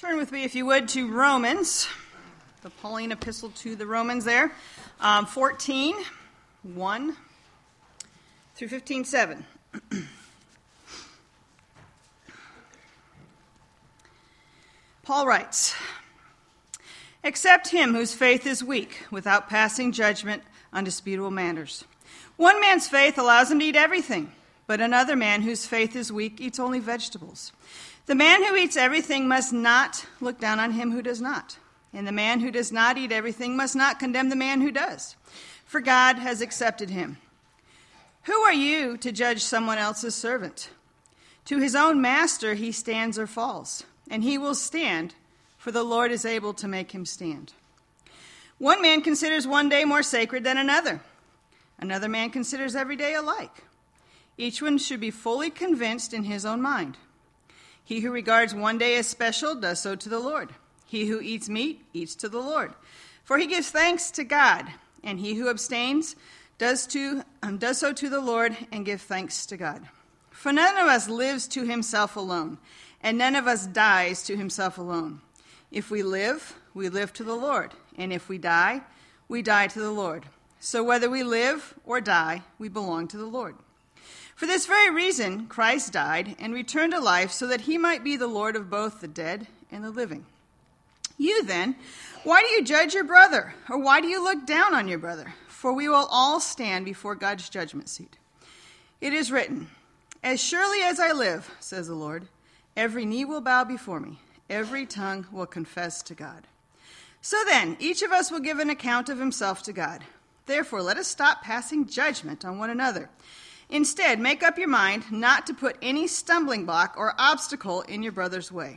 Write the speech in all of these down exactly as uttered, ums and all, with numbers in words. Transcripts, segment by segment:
Turn with me, if you would, to Romans, the Pauline epistle to the Romans there, um, fourteen, one through fifteen, seven. Paul writes, "Accept him whose faith is weak, without passing judgment on disputable matters. One man's faith allows him to eat everything, but another man whose faith is weak eats only vegetables. The man who eats everything must not look down on him who does not, and the man who does not eat everything must not condemn the man who does, for God has accepted him. Who are you to judge someone else's servant? To his own master he stands or falls, and he will stand, for the Lord is able to make him stand. One man considers one day more sacred than another. Another man considers every day alike. Each one should be fully convinced in his own mind. He who regards one day as special does so to the Lord. He who eats meat eats to the Lord, for he gives thanks to God. And he who abstains does, to, um, does so to the Lord and gives thanks to God. For none of us lives to himself alone, and none of us dies to himself alone. If we live, we live to the Lord, and if we die, we die to the Lord. So whether we live or die, we belong to the Lord. For this very reason, Christ died and returned to life so that he might be the Lord of both the dead and the living. You then, why do you judge your brother? Or why do you look down on your brother? For we will all stand before God's judgment seat. It is written, 'As surely as I live, says the Lord, every knee will bow before me, every tongue will confess to God.' So then, each of us will give an account of himself to God. Therefore, let us stop passing judgment on one another. Instead, make up your mind not to put any stumbling block or obstacle in your brother's way.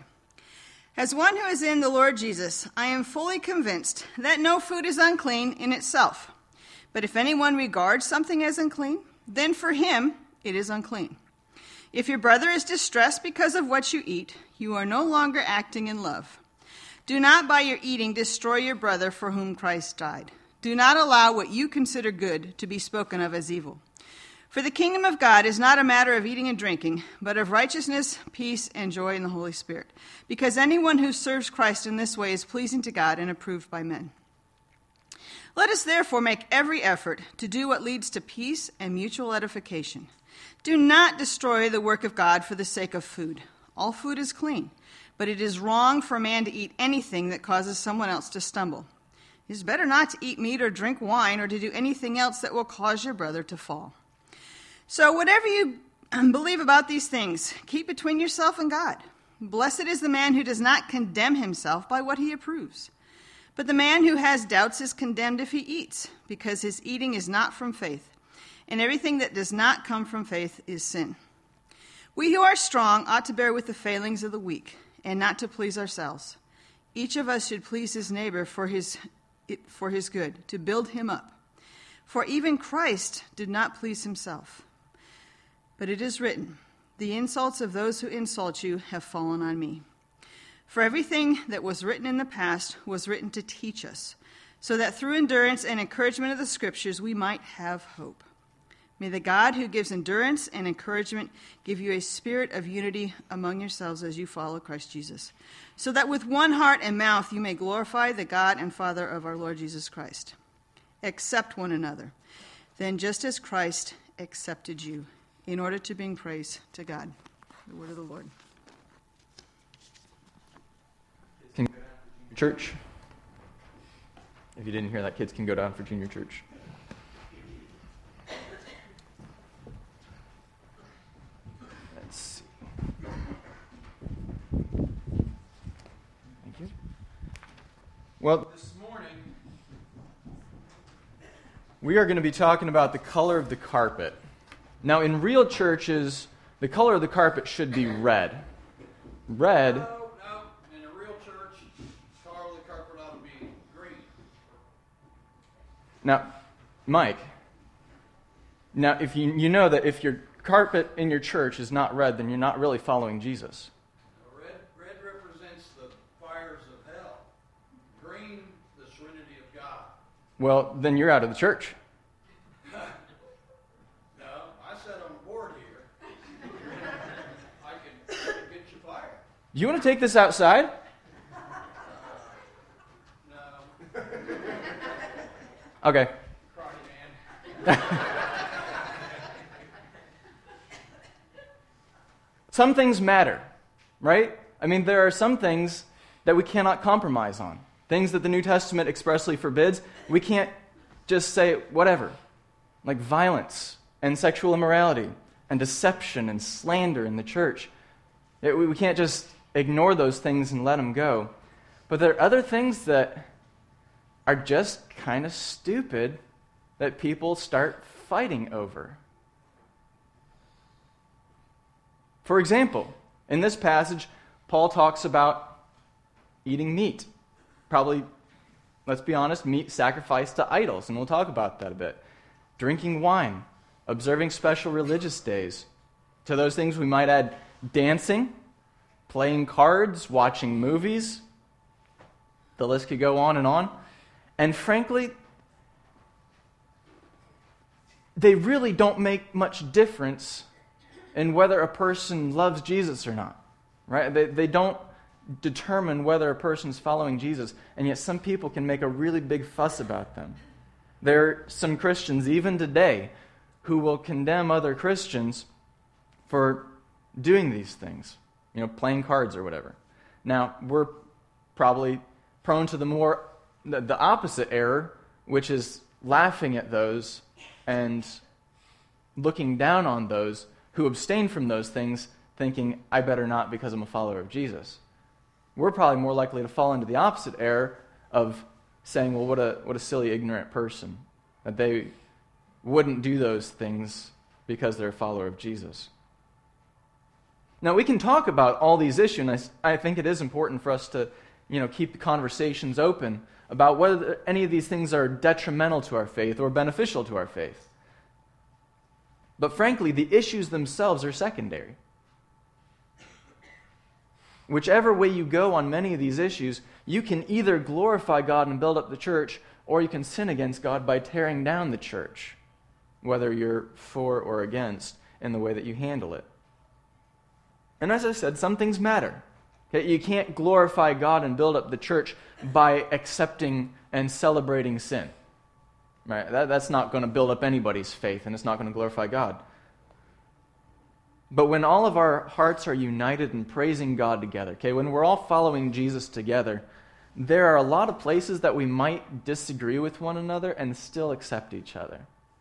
As one who is in the Lord Jesus, I am fully convinced that no food is unclean in itself. But if anyone regards something as unclean, then for him it is unclean. If your brother is distressed because of what you eat, you are no longer acting in love. Do not by your eating destroy your brother for whom Christ died. Do not allow what you consider good to be spoken of as evil. For the kingdom of God is not a matter of eating and drinking, but of righteousness, peace, and joy in the Holy Spirit. Because anyone who serves Christ in this way is pleasing to God and approved by men. Let us therefore make every effort to do what leads to peace and mutual edification. Do not destroy the work of God for the sake of food. All food is clean, but it is wrong for a man to eat anything that causes someone else to stumble. It is better not to eat meat or drink wine or to do anything else that will cause your brother to fall. So whatever you believe about these things, keep between yourself and God. Blessed is the man who does not condemn himself by what he approves. But the man who has doubts is condemned if he eats, because his eating is not from faith. And everything that does not come from faith is sin. We who are strong ought to bear with the failings of the weak, and not to please ourselves. Each of us should please his neighbor for his, for his good, to build him up. For even Christ did not please himself. But it is written, 'The insults of those who insult you have fallen on me.' For everything that was written in the past was written to teach us, so that through endurance and encouragement of the Scriptures we might have hope. May the God who gives endurance and encouragement give you a spirit of unity among yourselves as you follow Christ Jesus, so that with one heart and mouth you may glorify the God and Father of our Lord Jesus Christ. Accept one another, then just as Christ accepted you, in order to bring praise to God." The word of the Lord. Can go down for junior church. If you didn't hear that, kids can go down for junior church. Let's see. Thank you. Well, this morning we are going to be talking about the color of the carpet. Now, in real churches, the color of the carpet should be red. Red. No, no. In a real church, the color of the carpet ought to be green. Now, Mike, now if you you know that if your carpet in your church is not red, then you're not really following Jesus. Red, red represents the fires of hell. Green, the serenity of God. Well, then you're out of the church. I can get you fired. You want to take this outside? Okay. Cry, man. Some things matter, right? I mean, there are some things that we cannot compromise on. Things that the New Testament expressly forbids. We can't just say whatever. Like violence and sexual immorality and deception and slander in the church. It, we can't just ignore those things and let them go. But there are other things that are just kind of stupid that people start fighting over. For example, in this passage, Paul talks about eating meat. Probably, let's be honest, meat sacrificed to idols, and we'll talk about that a bit. Drinking wine, observing special religious days. To those things we might add dancing, playing cards, watching movies. The list could go on and on. And frankly, they really don't make much difference in whether a person loves Jesus or not. Right? They, they don't determine whether a person's following Jesus, and yet some people can make a really big fuss about them. There are some Christians, even today, who will condemn other Christians for doing these things, you know, playing cards or whatever. Now, we're probably prone to the more, the, the opposite error, which is laughing at those and looking down on those who abstain from those things, thinking, I better not because I'm a follower of Jesus. We're probably more likely to fall into the opposite error of saying, well, what a what a silly, ignorant person, that they wouldn't do those things because they're a follower of Jesus. Now, we can talk about all these issues, and I, I think it is important for us to, you know, keep the conversations open about whether any of these things are detrimental to our faith or beneficial to our faith. But frankly, the issues themselves are secondary. Whichever way you go on many of these issues, you can either glorify God and build up the church, or you can sin against God by tearing down the church, whether you're for or against in the way that you handle it. And as I said, some things matter. Okay? You can't glorify God and build up the church by accepting and celebrating sin. Right? That, that's not going to build up anybody's faith, and it's not going to glorify God. But when all of our hearts are united in praising God together, okay, when we're all following Jesus together, there are a lot of places that we might disagree with one another and still accept each other.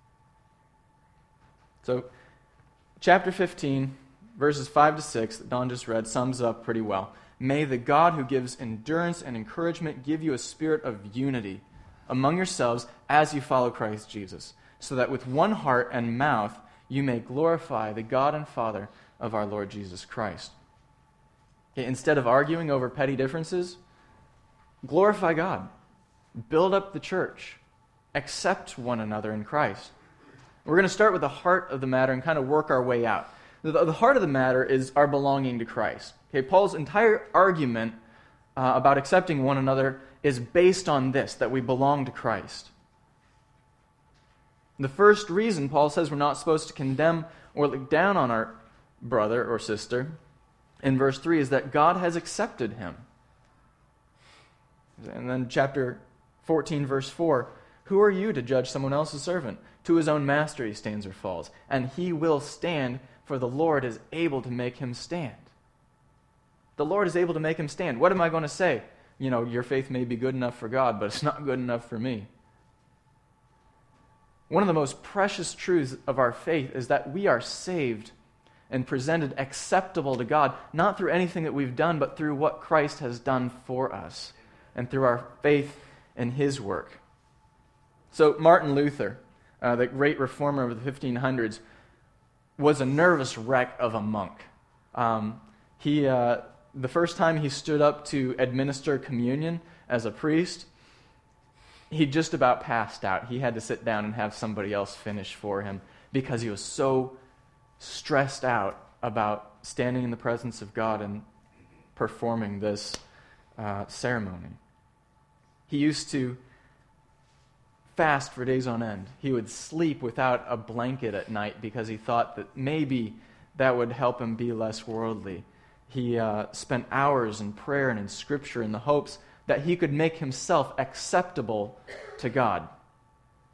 So, chapter fifteen, verses five to six, that Don just read, sums up pretty well. May the God who gives endurance and encouragement give you a spirit of unity among yourselves as you follow Christ Jesus, so that with one heart and mouth you may glorify the God and Father of our Lord Jesus Christ. Okay, instead of arguing over petty differences, glorify God. Build up the church. Accept one another in Christ. We're going to start with the heart of the matter and kind of work our way out. The, the heart of the matter is our belonging to Christ. Okay, Paul's entire argument uh, about accepting one another is based on this, that we belong to Christ. The first reason Paul says we're not supposed to condemn or look down on our brother or sister in verse three is that God has accepted him. And then chapter fourteen, verse four, who are you to judge someone else's servant? To his own master he stands or falls, and he will stand, for the Lord is able to make him stand. The Lord is able to make him stand. What am I going to say? You know, your faith may be good enough for God, but it's not good enough for me. One of the most precious truths of our faith is that we are saved and presented acceptable to God, not through anything that we've done, but through what Christ has done for us and through our faith in his work. So Martin Luther, uh, the great reformer of the fifteen hundreds, was a nervous wreck of a monk. Um, he, uh, the first time he stood up to administer communion as a priest, he just about passed out. He had to sit down and have somebody else finish for him because he was so stressed out about standing in the presence of God and performing this uh, ceremony. He used to fast for days on end. He would sleep without a blanket at night because he thought that maybe that would help him be less worldly. He uh, spent hours in prayer and in Scripture in the hopes that he could make himself acceptable to God.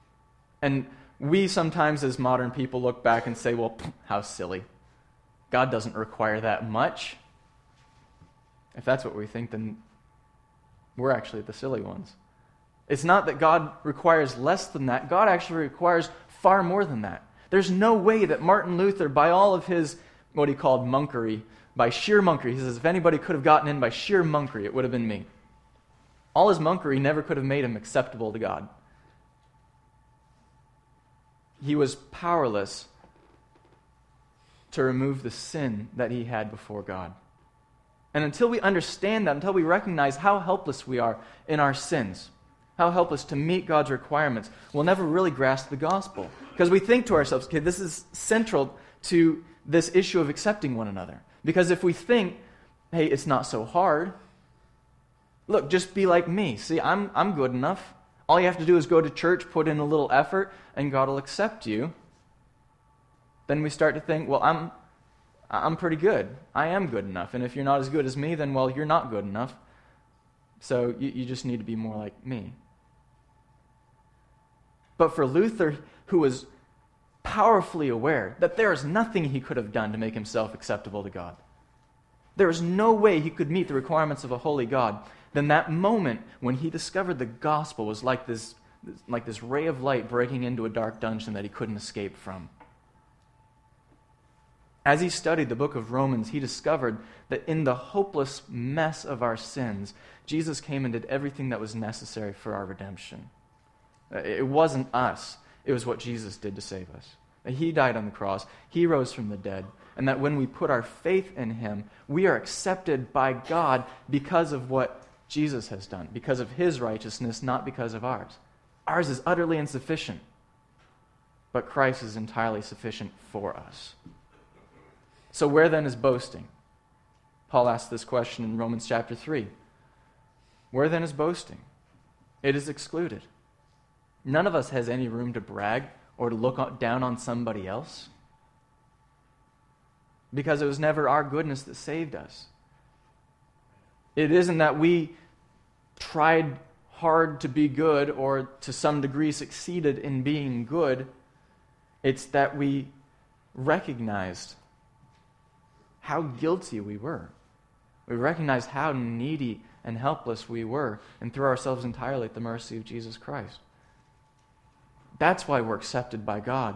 And we sometimes as modern people look back and say, well, how silly. God doesn't require that much. If that's what we think, then we're actually the silly ones. It's not that God requires less than that. God actually requires far more than that. There's no way that Martin Luther, by all of his, what he called monkery, by sheer monkery, he says, if anybody could have gotten in by sheer monkery, it would have been me. All his monkery never could have made him acceptable to God. He was powerless to remove the sin that he had before God. And until we understand that, until we recognize how helpless we are in our sins, how helpless to meet God's requirements, we'll never really grasp the gospel. Because we think to ourselves, okay, this is central to this issue of accepting one another. Because if we think, hey, it's not so hard, look, just be like me. See, I'm I'm good enough. All you have to do is go to church, put in a little effort, and God will accept you. Then we start to think, well, I'm I'm pretty good. I am good enough. And if you're not as good as me, then, well, you're not good enough. So you, you just need to be more like me. But for Luther, who was powerfully aware that there is nothing he could have done to make himself acceptable to God, there is no way he could meet the requirements of a holy God, then that moment when he discovered the gospel was like this, like this ray of light breaking into a dark dungeon that he couldn't escape from. As he studied the book of Romans, he discovered that in the hopeless mess of our sins, Jesus came and did everything that was necessary for our redemption. It wasn't us. It was what Jesus did to save us. He died on the cross. He rose from the dead. And that when we put our faith in him, we are accepted by God because of what Jesus has done, because of his righteousness, not because of ours. Ours is utterly insufficient, but Christ is entirely sufficient for us. So where then is boasting? Paul asked this question in Romans chapter three. Where then is boasting? It is excluded. None of us has any room to brag or to look down on somebody else, because it was never our goodness that saved us. It isn't that we tried hard to be good or to some degree succeeded in being good. It's that we recognized how guilty we were. We recognized how needy and helpless we were and threw ourselves entirely at the mercy of Jesus Christ. That's why we're accepted by God.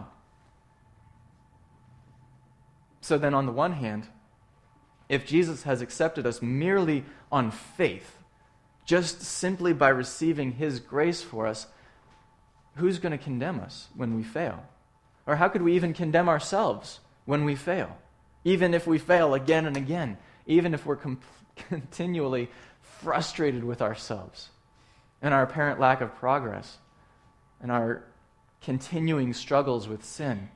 So then on the one hand, if Jesus has accepted us merely on faith, just simply by receiving his grace for us, who's going to condemn us when we fail? Or how could we even condemn ourselves when we fail? Even if we fail again and again, even if we're com- continually frustrated with ourselves and our apparent lack of progress and our continuing struggles with sin,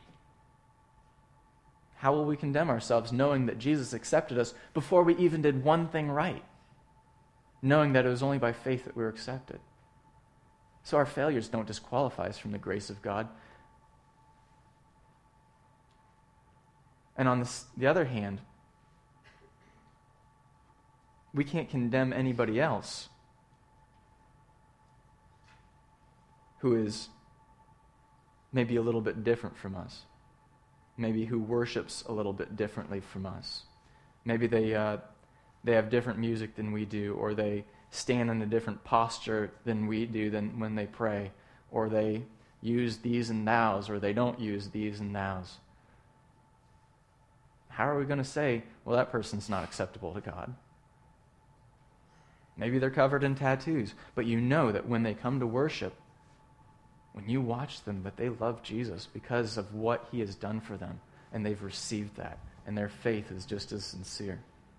how will we condemn ourselves knowing that Jesus accepted us before we even did one thing right? Knowing that it was only by faith that we were accepted. So our failures don't disqualify us from the grace of God. And on this, the other hand, we can't condemn anybody else who is maybe a little bit different from us. Maybe who worships a little bit differently from us. Maybe they uh, they have different music than we do, or they stand in a different posture than we do than when they pray, or they use these and thous, or they don't use these and thous. How are we going to say, well, that person's not acceptable to God? Maybe they're covered in tattoos, but you know that when they come to worship, when you watch them, that they love Jesus because of what he has done for them, and they've received that, and their faith is just as sincere.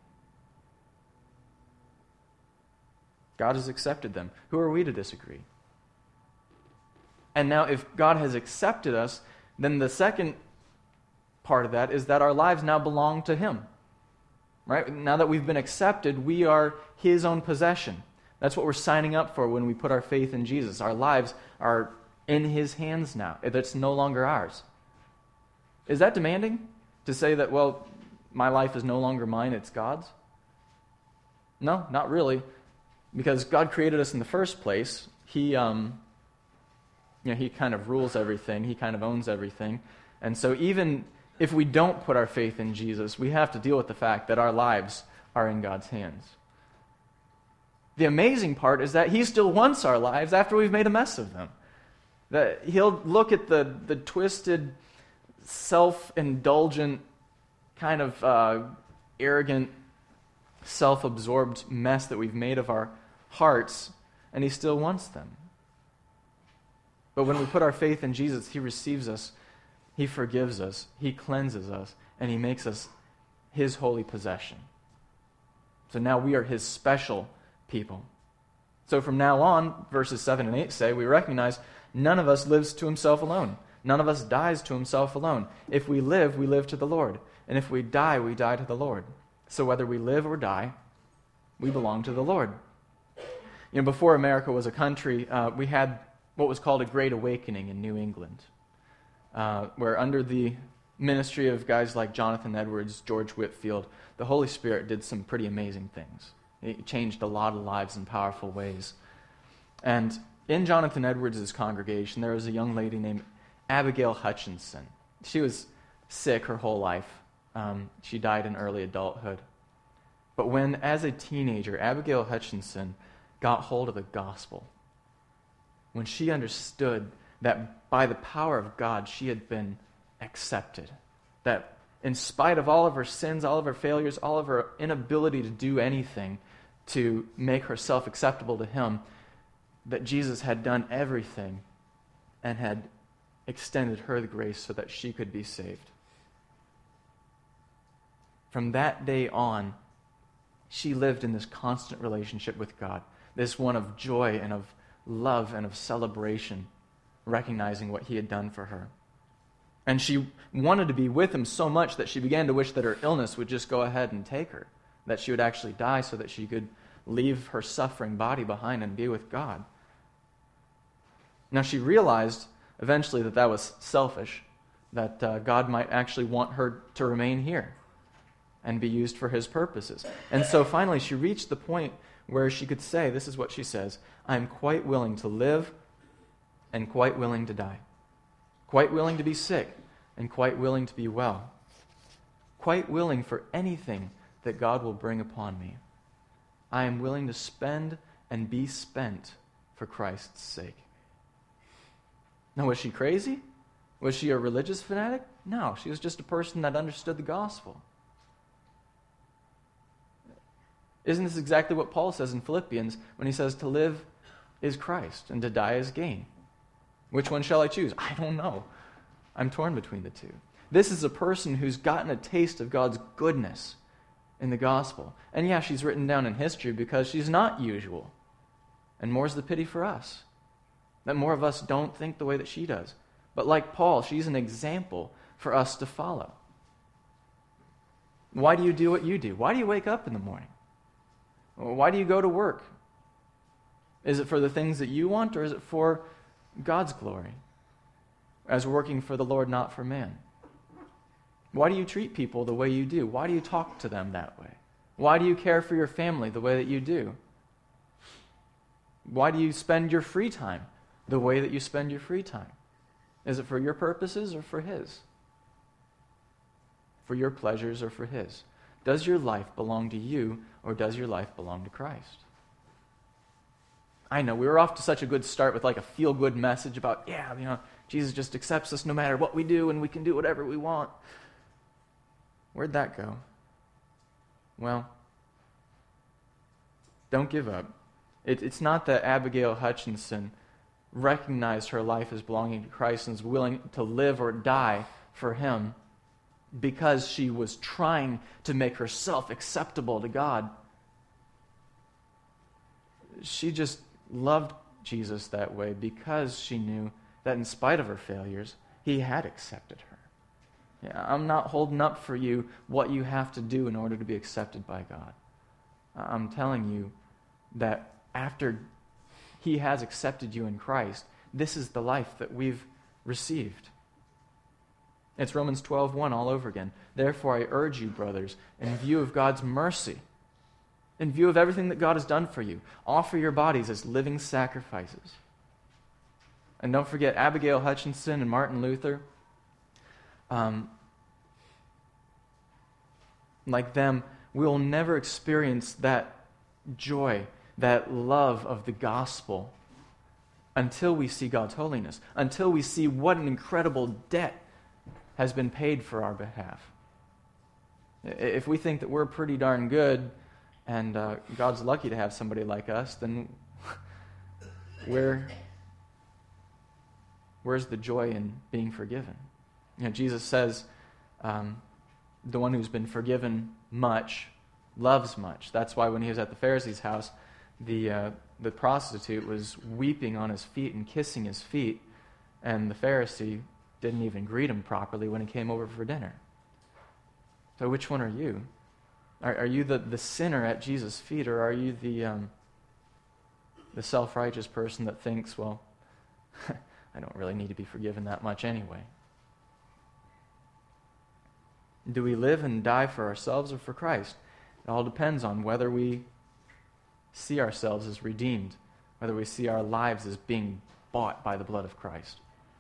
God has accepted them. Who are we to disagree? And now if God has accepted us, then the second part of that is that our lives now belong to him. Right? Now that we've been accepted, we are his own possession. That's what we're signing up for when we put our faith in Jesus. Our lives are in his hands now. It's no longer ours. Is that demanding? To say that, well, my life is no longer mine, it's God's? No, not really. Because God created us in the first place. He, um, you know, he kind of rules everything. He kind of owns everything. And so even if we don't put our faith in Jesus, we have to deal with the fact that our lives are in God's hands. The amazing part is that he still wants our lives after we've made a mess of them. That he'll look at the, the twisted, self-indulgent, kind of uh, arrogant, self-absorbed mess that we've made of our hearts, and he still wants them. But when we put our faith in Jesus, he receives us, he forgives us, he cleanses us, and he makes us his holy possession. So now we are his special people. So from now on, verses seven and eight say, we recognize none of us lives to himself alone. None of us dies to himself alone. If we live, we live to the Lord. And if we die, we die to the Lord. So whether we live or die, we belong to the Lord. You know, before America was a country, uh, we had what was called a Great Awakening in New England, uh, where under the ministry of guys like Jonathan Edwards, George Whitefield, the Holy Spirit did some pretty amazing things. It changed a lot of lives in powerful ways. And in Jonathan Edwards' congregation, there was a young lady named Abigail Hutchinson. She was sick her whole life. Um, she died in early adulthood. But when, as a teenager, Abigail Hutchinson got hold of the gospel, when she understood that by the power of God she had been accepted, that in spite of all of her sins, all of her failures, all of her inability to do anything to make herself acceptable to him, that Jesus had done everything and had extended her the grace so that she could be saved. From that day on, she lived in this constant relationship with God, this one of joy and of love and of celebration, recognizing what he had done for her. And she wanted to be with him so much that she began to wish that her illness would just go ahead and take her, that she would actually die so that she could leave her suffering body behind and be with God. Now she realized eventually that that was selfish, that uh, God might actually want her to remain here and be used for his purposes. And so finally she reached the point where she could say, this is what she says, I'm quite willing to live and quite willing to die. Quite willing to be sick and quite willing to be well. Quite willing for anything that God will bring upon me. I am willing to spend and be spent for Christ's sake. Now, was she crazy? Was she a religious fanatic? No, she was just a person that understood the gospel. Isn't this exactly what Paul says in Philippians when he says to live is Christ and to die is gain? Which one shall I choose? I don't know. I'm torn between the two. This is a person who's gotten a taste of God's goodness in the gospel. And yeah, she's written down in history because she's not usual. And more's the pity for us, that more of us don't think the way that she does. But like Paul, she's an example for us to follow. Why do you do what you do? Why do you wake up in the morning? Why do you go to work? Is it for the things that you want, or is it for God's glory? As working for the Lord, not for man. Why do you treat people the way you do? Why do you talk to them that way? Why do you care for your family the way that you do? Why do you spend your free time the way that you spend your free time? Is it for your purposes or for his? For your pleasures or for his? Does your life belong to you, or does your life belong to Christ? I know, we were off to such a good start with like a feel-good message about, yeah, you know, Jesus just accepts us no matter what we do and we can do whatever we want. Where'd that go? Well, don't give up. It, it's not that Abigail Hutchinson recognized her life as belonging to Christ and was willing to live or die for him because she was trying to make herself acceptable to God. She just loved Jesus that way because she knew that in spite of her failures, he had accepted her. Yeah, I'm not holding up for you what you have to do in order to be accepted by God. I'm telling you that after he has accepted you in Christ, this is the life that we've received. It's Romans twelve one all over again. Therefore I urge you, brothers, in view of God's mercy, in view of everything that God has done for you, offer your bodies as living sacrifices. And don't forget Abigail Hutchinson and Martin Luther. Um, like them, we will never experience that joy, that love of the gospel until we see God's holiness, until we see what an incredible debt has been paid for our behalf. If we think that we're pretty darn good and uh, God's lucky to have somebody like us, then where, where's the joy in being forgiven? You know, Jesus says, um, the one who's been forgiven much loves much. That's why when he was at the Pharisee's house, the uh, the prostitute was weeping on his feet and kissing his feet, and the Pharisee didn't even greet him properly when he came over for dinner. So which one are you? Are, are you the, the sinner at Jesus' feet, or are you the um, the self-righteous person that thinks, well, I don't really need to be forgiven that much anyway? Do we live and die for ourselves or for Christ? It all depends on whether we see ourselves as redeemed, whether we see our lives as being bought by the blood of Christ.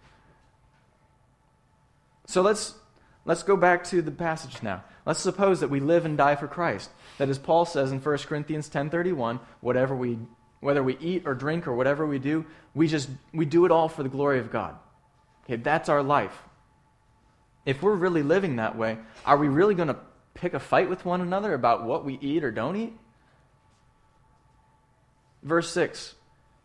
So let's let's go back to the passage now. Let's suppose that we live and die for Christ. That, as Paul says in First Corinthians ten thirty-one, whatever we whether we eat or drink or whatever we do, we just we do it all for the glory of God. Okay, that's our life. If we're really living that way, are we really going to pick a fight with one another about what we eat or don't eat? Verse six.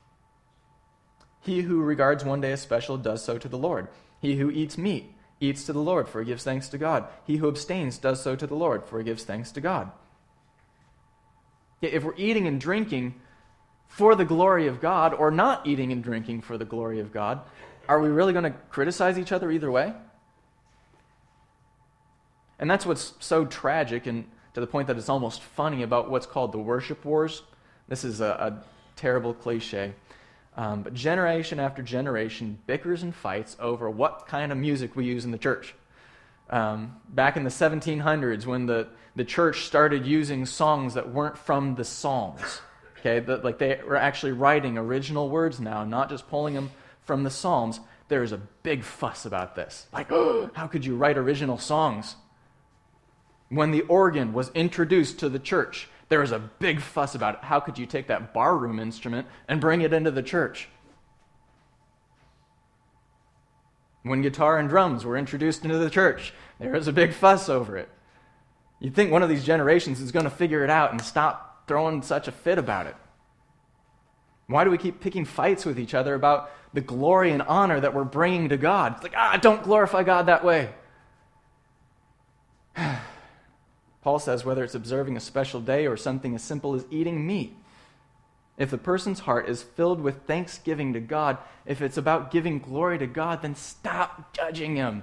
He who regards one day as special does so to the Lord. He who eats meat eats to the Lord, for he gives thanks to God. He who abstains does so to the Lord, for he gives thanks to God. If we're eating and drinking for the glory of God, or not eating and drinking for the glory of God, are we really going to criticize each other either way? And that's what's so tragic, and to the point that it's almost funny, about what's called the worship wars. This is a, a terrible cliche. Um, but generation after generation bickers and fights over what kind of music we use in the church. Um, back in the seventeen hundreds, when the, the church started using songs that weren't from the Psalms, okay, the, like they were actually writing original words now, not just pulling them from the Psalms, there was a big fuss about this. Like, oh, how could you write original songs? When the organ was introduced to the church, there was a big fuss about it. How could you take that barroom instrument and bring it into the church? When guitar and drums were introduced into the church, there was a big fuss over it. You'd think one of these generations is going to figure it out and stop throwing such a fit about it. Why do we keep picking fights with each other about the glory and honor that we're bringing to God? It's like, ah, don't glorify God that way. Paul says whether it's observing a special day or something as simple as eating meat, if the person's heart is filled with thanksgiving to God, if it's about giving glory to God, then stop judging him.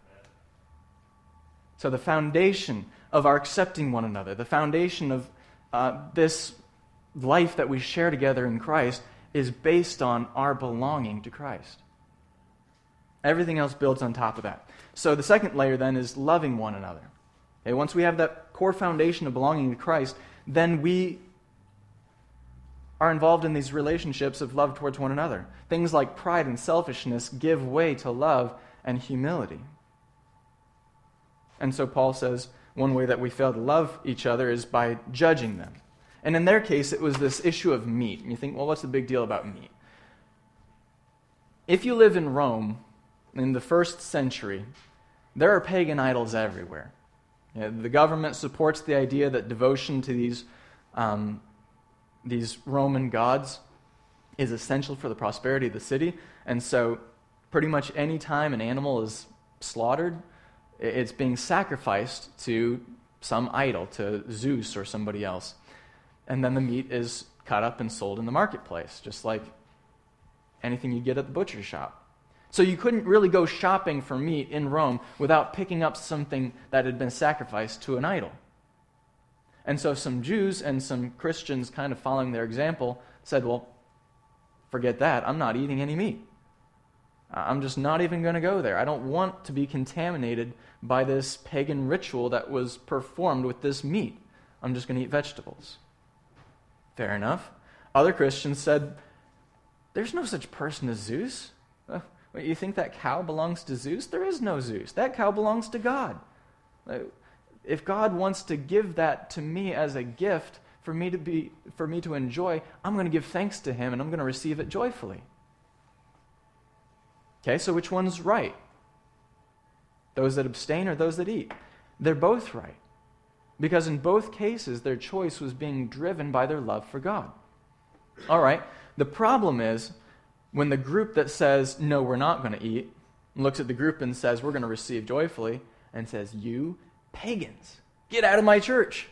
So the foundation of our accepting one another, the foundation of uh, this life that we share together in Christ, is based on our belonging to Christ. Everything else builds on top of that. So the second layer then is loving one another. Okay, once we have that core foundation of belonging to Christ, then we are involved in these relationships of love towards one another. Things like pride and selfishness give way to love and humility. And so Paul says one way that we fail to love each other is by judging them. And in their case, it was this issue of meat. And you think, well, what's the big deal about meat? If you live in Rome in the first century, there are pagan idols everywhere. You know, the government supports the idea that devotion to these, um, these Roman gods is essential for the prosperity of the city. And so pretty much any time an animal is slaughtered, it's being sacrificed to some idol, to Zeus or somebody else. And then the meat is cut up and sold in the marketplace, just like anything you get at the butcher shop. So you couldn't really go shopping for meat in Rome without picking up something that had been sacrificed to an idol. And so some Jews and some Christians, kind of following their example, said, well, forget that. I'm not eating any meat. I'm just not even going to go there. I don't want to be contaminated by this pagan ritual that was performed with this meat. I'm just going to eat vegetables. Fair enough. Other Christians said, there's no such person as Zeus. Uh, you think that cow belongs to Zeus? There is no Zeus. That cow belongs to God. Uh, if God wants to give that to me as a gift for me to be, for me to enjoy, I'm going to give thanks to him and I'm going to receive it joyfully. Okay, so which one's right? Those that abstain or those that eat? They're both right. Because in both cases, their choice was being driven by their love for God. All right, the problem is when the group that says, no, we're not going to eat, looks at the group and says, we're going to receive joyfully, and says, you pagans, get out of my church.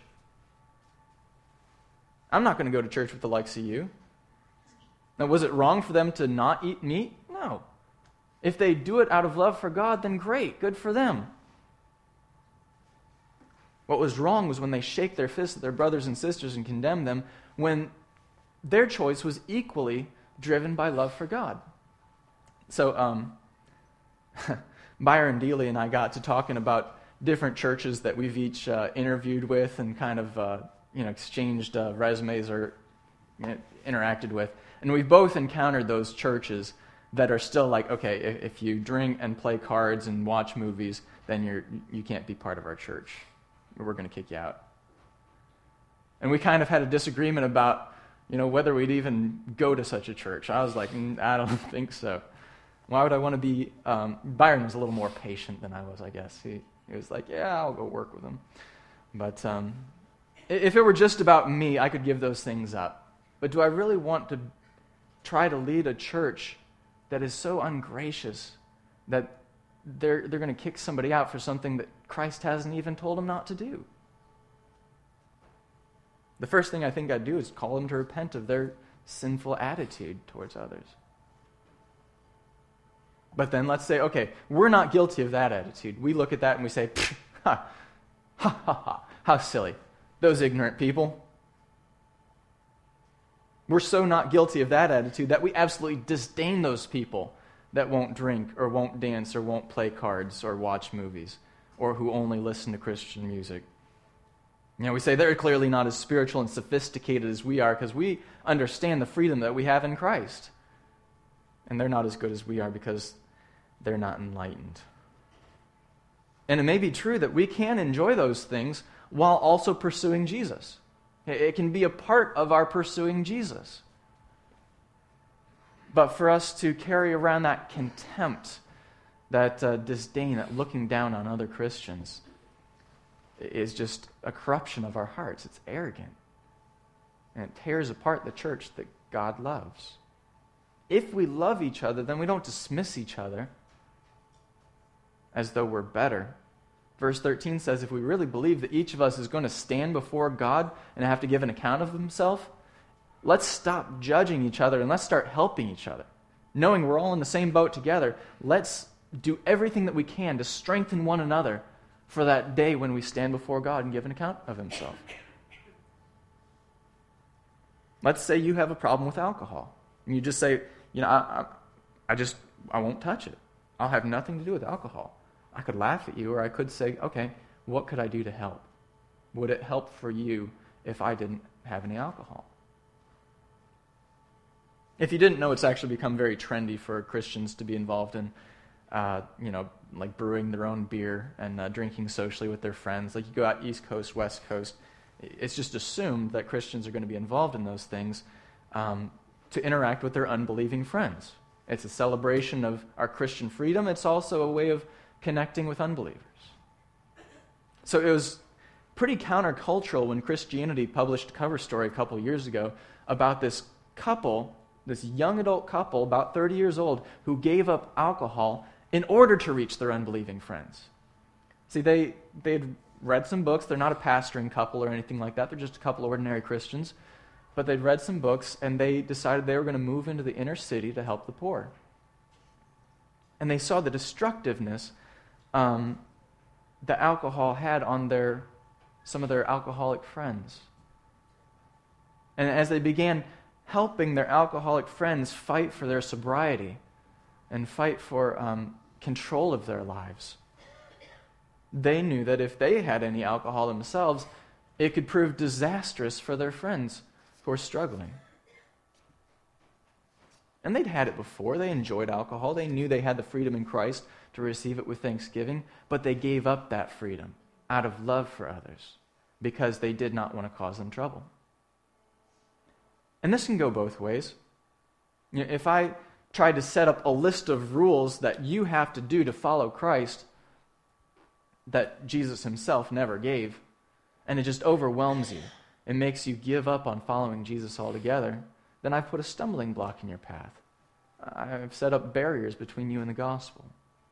I'm not going to go to church with the likes of you. Now, was it wrong for them to not eat meat? No. If they do it out of love for God, then great, good for them. What was wrong was when they shake their fists at their brothers and sisters and condemn them, when their choice was equally driven by love for God. So, um, Byron Dealey and I got to talking about different churches that we've each uh, interviewed with and kind of, uh, you know, exchanged uh, resumes or you know, interacted with. And we've both encountered those churches that are still like, okay, if, if you drink and play cards and watch movies, then you're you can't be part of our church. We're going to kick you out. And we kind of had a disagreement about, you know, whether we'd even go to such a church. I was like, mm, I don't think so. Why would I want to be... Um, Byron was a little more patient than I was, I guess. He, he was like, yeah, I'll go work with him. But um, if it were just about me, I could give those things up. But do I really want to try to lead a church that is so ungracious that they're, they're going to kick somebody out for something that Christ hasn't even told them not to do? The first thing I think I'd do is call them to repent of their sinful attitude towards others. But then let's say, okay, we're not guilty of that attitude. We look at that and we say, ha, ha, ha, ha, how silly. Those ignorant people. We're so not guilty of that attitude that we absolutely disdain those people that won't drink or won't dance or won't play cards or watch movies or who only listen to Christian music. You know, we say they're clearly not as spiritual and sophisticated as we are because we understand the freedom that we have in Christ. And they're not as good as we are because they're not enlightened. And it may be true that we can enjoy those things while also pursuing Jesus. It can be a part of our pursuing Jesus. But for us to carry around that contempt, that uh, disdain, that looking down on other Christians, is just a corruption of our hearts. It's arrogant. And it tears apart the church that God loves. If we love each other, then we don't dismiss each other as though we're better. Verse thirteen says, if we really believe that each of us is going to stand before God and have to give an account of himself, let's stop judging each other and let's start helping each other. Knowing we're all in the same boat together, let's do everything that we can to strengthen one another for that day when we stand before God and give an account of himself. Let's say you have a problem with alcohol. And you just say, you know, I, I, I just, I won't touch it. I'll have nothing to do with alcohol. I could laugh at you, or I could say, okay, what could I do to help? Would it help for you if I didn't have any alcohol? If you didn't know, it's actually become very trendy for Christians to be involved in, uh, you know, like brewing their own beer and uh, drinking socially with their friends. Like you go out East Coast, West Coast, it's just assumed that Christians are going to be involved in those things um, to interact with their unbelieving friends. It's a celebration of our Christian freedom. It's also a way of connecting with unbelievers. So it was pretty countercultural when Christianity published a cover story a couple years ago about this couple, this young adult couple, about thirty years old, who gave up alcohol in order to reach their unbelieving friends. See, they they'd read some books. They're not a pastoring couple or anything like that. They're just a couple ordinary Christians. But they'd read some books, and they decided they were going to move into the inner city to help the poor. And they saw the destructiveness um, that alcohol had on their some of their alcoholic friends. And as they began helping their alcoholic friends fight for their sobriety and fight for um, control of their lives, they knew that if they had any alcohol themselves, it could prove disastrous for their friends who are struggling. And they'd had it before. They enjoyed alcohol. They knew they had the freedom in Christ to receive it with thanksgiving, but they gave up that freedom out of love for others because they did not want to cause them trouble. And this can go both ways. You know, if I tried to set up a list of rules that you have to do to follow Christ that Jesus himself never gave, and it just overwhelms you, it makes you give up on following Jesus altogether, then I've put a stumbling block in your path. I've set up barriers between you and the gospel.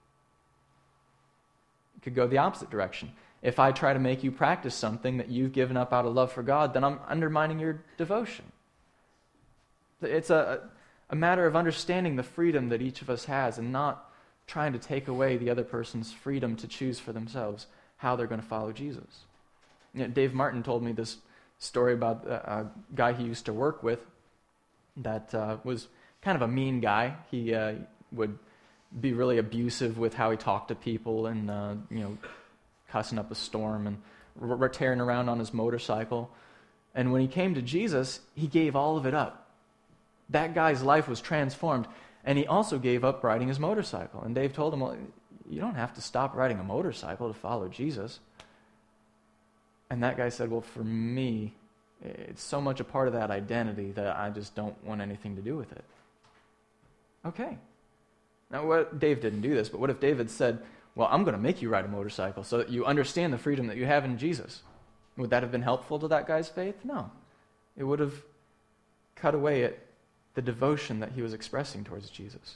It could go the opposite direction. If I try to make you practice something that you've given up out of love for God, then I'm undermining your devotion. It's a, a matter of understanding the freedom that each of us has and not trying to take away the other person's freedom to choose for themselves how they're going to follow Jesus. You know, Dave Martin told me this story about a, a guy he used to work with that uh, was kind of a mean guy. He uh, would be really abusive with how he talked to people and, uh, you know, cussing up a storm and r- tearing around on his motorcycle. And when he came to Jesus, he gave all of it up. That guy's life was transformed, and he also gave up riding his motorcycle. And Dave told him, well, you don't have to stop riding a motorcycle to follow Jesus. And that guy said, well, for me, it's so much a part of that identity that I just don't want anything to do with it. Okay. Now, what, Dave didn't do this, but what if David said, well, I'm going to make you ride a motorcycle so that you understand the freedom that you have in Jesus? Would that have been helpful to that guy's faith? No. It would have cut away at the devotion that he was expressing towards Jesus.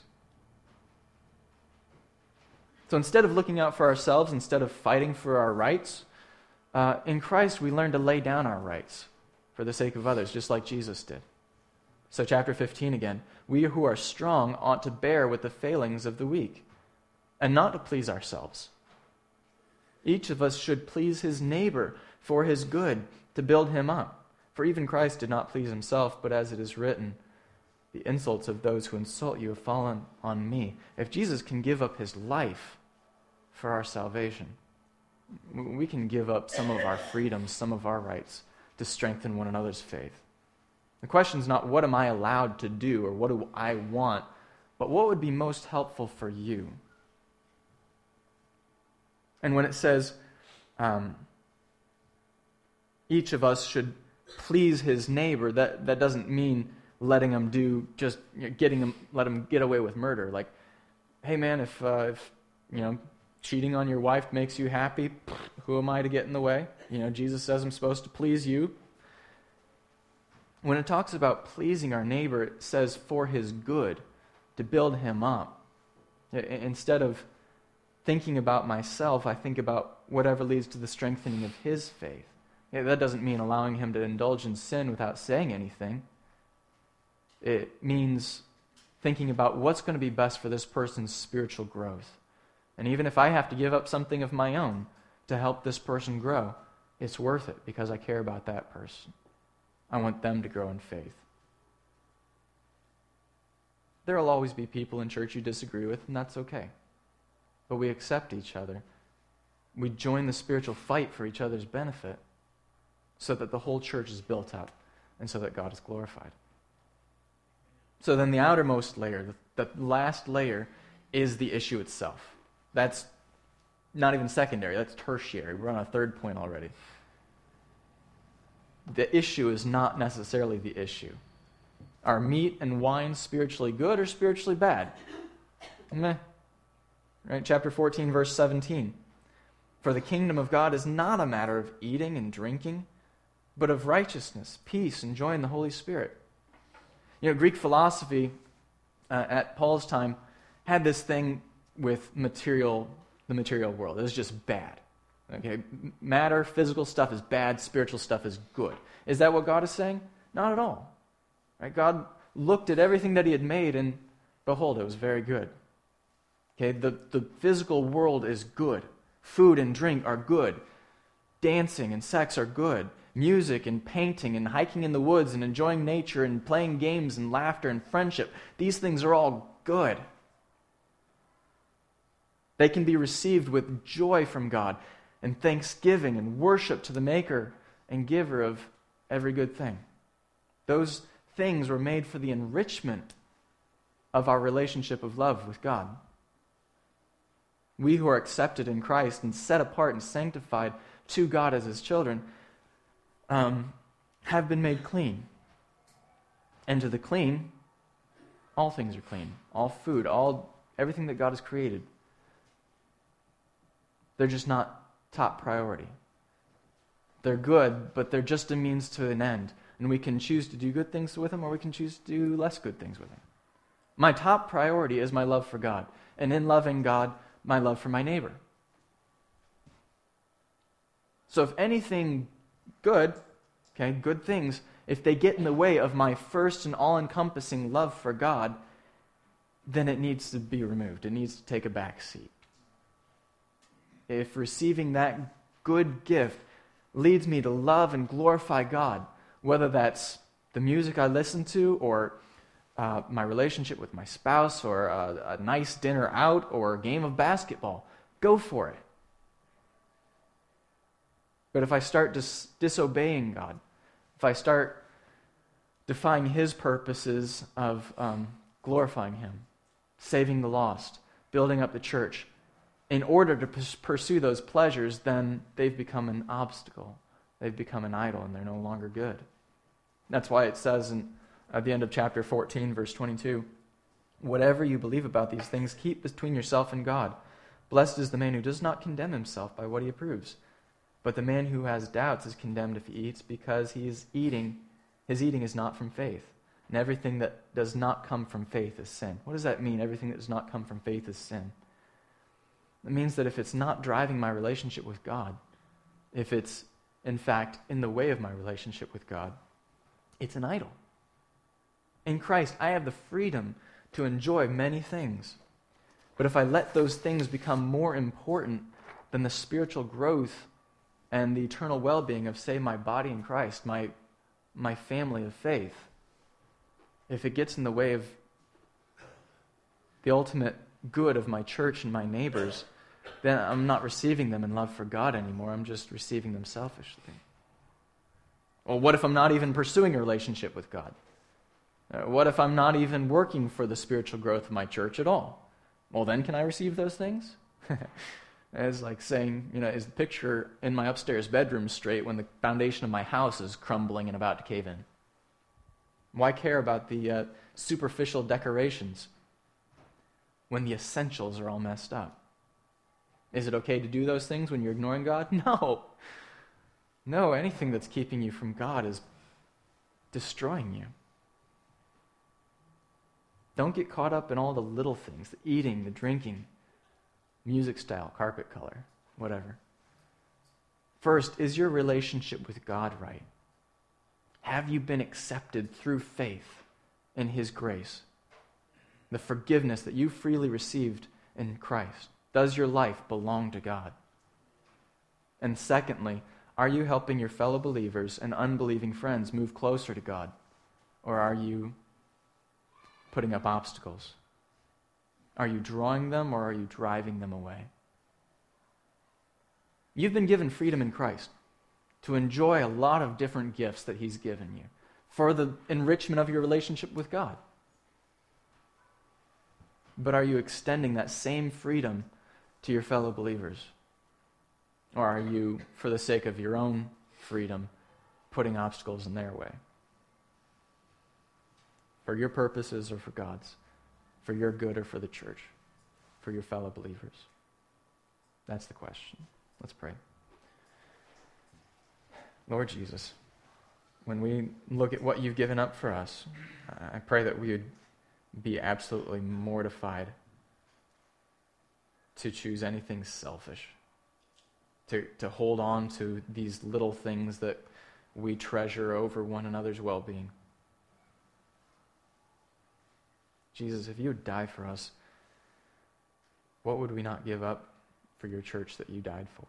So instead of looking out for ourselves, instead of fighting for our rights, uh, in Christ we learn to lay down our rights for the sake of others, just like Jesus did. So chapter fifteen again, we who are strong ought to bear with the failings of the weak, and not to please ourselves. Each of us should please his neighbor for his good, to build him up. For even Christ did not please himself, but as it is written, the insults of those who insult you have fallen on me. If Jesus can give up his life for our salvation, we can give up some of our freedoms, some of our rights, to strengthen one another's faith. The question is not what am I allowed to do or what do I want, but what would be most helpful for you. And when it says um, each of us should please his neighbor, that, that doesn't mean letting him do just you know, getting him let him get away with murder. Like, hey man, if uh, if you know cheating on your wife makes you happy, who am I to get in the way? You know, Jesus says I'm supposed to please you. When it talks about pleasing our neighbor, it says for his good, to build him up. Instead of thinking about myself, I think about whatever leads to the strengthening of his faith. That doesn't mean allowing him to indulge in sin without saying anything. It means thinking about what's going to be best for this person's spiritual growth. And even if I have to give up something of my own to help this person grow, it's worth it because I care about that person. I want them to grow in faith. There will always be people in church you disagree with, and that's okay. But we accept each other. We join the spiritual fight for each other's benefit so that the whole church is built up and so that God is glorified. So then the outermost layer, the, the last layer, is the issue itself. That's not even secondary, that's tertiary. We're on a third point already. The issue is not necessarily the issue. Are meat and wine spiritually good or spiritually bad? Meh. Right? Chapter fourteen, verse seventeen. For the kingdom of God is not a matter of eating and drinking, but of righteousness, peace, and joy in the Holy Spirit. You know, Greek philosophy uh, at Paul's time had this thing with material, the material world. It was just bad. Okay, matter, physical stuff is bad, spiritual stuff is good. Is that what God is saying? Not at all. Right? God looked at everything that he had made and behold, it was very good. Okay, the, the physical world is good. Food and drink are good. Dancing and sex are good. Music and painting and hiking in the woods and enjoying nature and playing games and laughter and friendship, these things are all good. They can be received with joy from God and thanksgiving and worship to the maker and giver of every good thing. Those things were made for the enrichment of our relationship of love with God. We who are accepted in Christ and set apart and sanctified to God as His children um, have been made clean. And to the clean, all things are clean. All food, all everything that God has created. They're just not top priority. They're good, but they're just a means to an end. And we can choose to do good things with them, or we can choose to do less good things with them. My top priority is my love for God. And in loving God, my love for my neighbor. So if anything good, okay, good things, if they get in the way of my first and all-encompassing love for God, then it needs to be removed. It needs to take a back seat. If receiving that good gift leads me to love and glorify God, whether that's the music I listen to, or uh, my relationship with my spouse, or a, a nice dinner out, or a game of basketball, go for it. But if I start dis- disobeying God, if I start defying His purposes of um, glorifying Him, saving the lost, building up the church, in order to p- pursue those pleasures, then they've become an obstacle. They've become an idol, and they're no longer good. That's why it says in, at the end of chapter fourteen, verse twenty-two, "Whatever you believe about these things, keep between yourself and God. Blessed is the man who does not condemn himself by what he approves. But the man who has doubts is condemned if he eats, because he is eating, his eating is not from faith. And everything that does not come from faith is sin." What does that mean, everything that does not come from faith is sin? It means that if it's not driving my relationship with God, if it's, in fact, in the way of my relationship with God, it's an idol. In Christ, I have the freedom to enjoy many things. But if I let those things become more important than the spiritual growth and the eternal well-being of, say, my body in Christ, my, my family of faith, if it gets in the way of the ultimate good of my church and my neighbors, then I'm not receiving them in love for God anymore. I'm just receiving them selfishly. Well, what if I'm not even pursuing a relationship with God? Uh, what if I'm not even working for the spiritual growth of my church at all? Well, then can I receive those things? It's like saying, you know, is the picture in my upstairs bedroom straight when the foundation of my house is crumbling and about to cave in? Why care about the uh, superficial decorations when the essentials are all messed up? Is it okay to do those things when you're ignoring God? No. No, anything that's keeping you from God is destroying you. Don't get caught up in all the little things, the eating, the drinking, music style, carpet color, whatever. First, is your relationship with God right? Have you been accepted through faith in His grace? The forgiveness that you freely received in Christ. Does your life belong to God? And secondly, are you helping your fellow believers and unbelieving friends move closer to God? Or are you putting up obstacles? Are you drawing them, or are you driving them away? You've been given freedom in Christ to enjoy a lot of different gifts that He's given you for the enrichment of your relationship with God. But are you extending that same freedom to your fellow believers? Or are you, for the sake of your own freedom, putting obstacles in their way? For your purposes or for God's? For your good or for the church? For your fellow believers? That's the question. Let's pray. Lord Jesus, when we look at what You've given up for us, I pray that we would be absolutely mortified to choose anything selfish, to, to hold on to these little things that we treasure over one another's well-being. Jesus, if You would die for us, what would we not give up for Your church that You died for?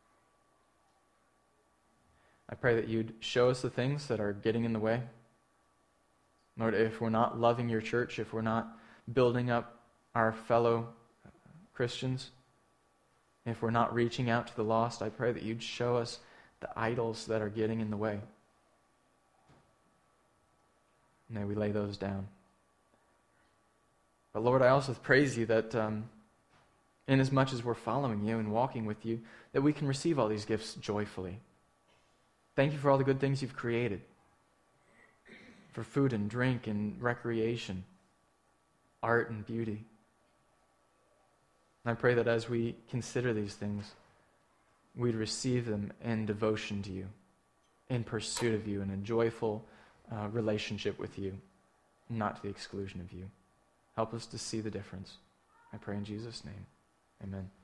I pray that You'd show us the things that are getting in the way. Lord, if we're not loving Your church, if we're not building up our fellow Christians, if we're not reaching out to the lost, I pray that You'd show us the idols that are getting in the way. May we lay those down. But Lord, I also praise you that um, inasmuch as we're following you and walking with you, that we can receive all these gifts joyfully. Thank you for all the good things you've created, for food and drink and recreation, art and beauty. And I pray that as we consider these things, we'd receive them in devotion to you, in pursuit of you, in a joyful uh, relationship with you, not to the exclusion of you. Help us to see the difference. I pray in Jesus' name. Amen.